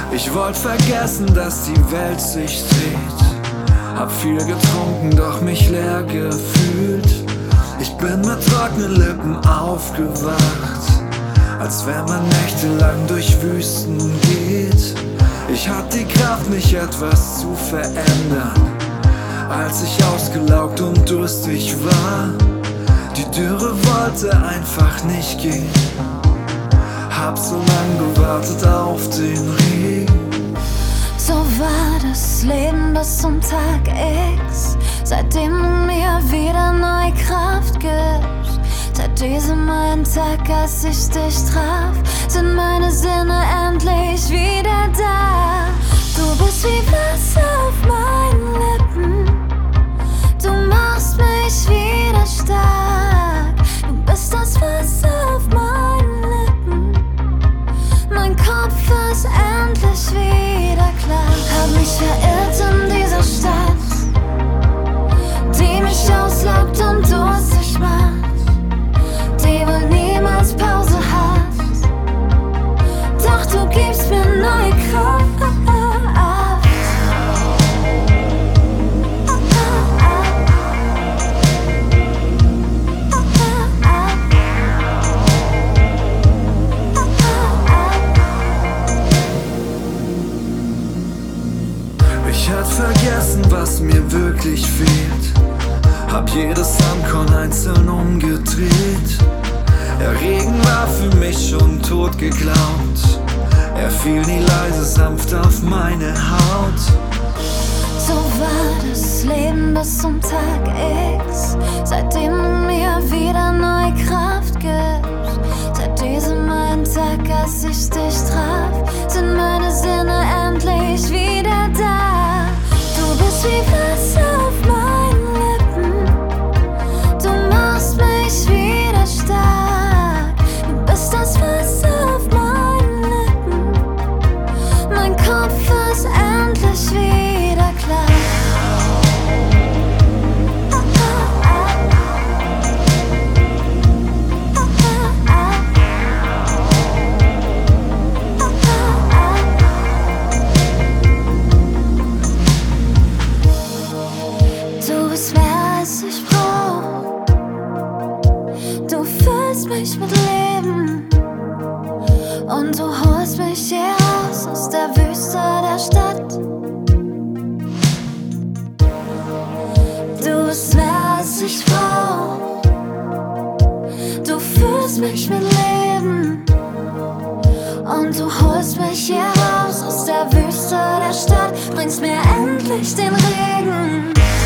Ich wollt vergessen, dass die Welt sich dreht. Hab viel getrunken, doch mich leer gefühlt. Ich bin mit trockenen Lippen aufgewacht, als wenn man nächtelang durch Wüsten geht. Ich hatte die Kraft, mich etwas zu verändern, als ich ausgelaugt und durstig war. Die Dürre wollte einfach nicht gehen. Hab so lang gewartet auf den Regen. So war das Leben bis zum Tag X, seitdem du mir wieder neue Kraft gibst. Seit diesem einen Tag, als ich dich traf, sind meine Sinne endlich wieder da. Du bist wie Wasser auf meinen Lippen, du machst mich wieder stark. Du bist das Wasser auf meinen Lippen, mein Kopf ist endlich wieder klar. Hab mich verirrt in dieser Stadt, die mich auslaugt und durstig macht, die wohl niemals Pause hat. Doch du gibst mir neue Kraft. Ich hab vergessen, was mir wirklich fehlt. Hab jedes Sandkorn einzeln umgedreht. Der Regen war für mich schon tot geglaubt. Er fiel nie leise sanft auf meine Haut. So war das Leben bis zum Tag X, seitdem du mir wieder neue Kraft gibst. Seit diesem einen Tag, als ich dich traf, sind meine Sinne endlich wieder da. Du bist wie Wasser auf meinen Lippen, du machst mich wieder stark. Du bist das Wasser auf meinen Lippen, mein Kopf ist endlich wieder klar. Du bist mehr als ich brauch, du füllst mich mit Leben und du holst mich hier raus aus der Wüste der Stadt. Du bist mehr als ich brauch, du füllst mich mit Leben und du holst mich hier raus aus der Wüste der Stadt, bringst mir endlich den Regen.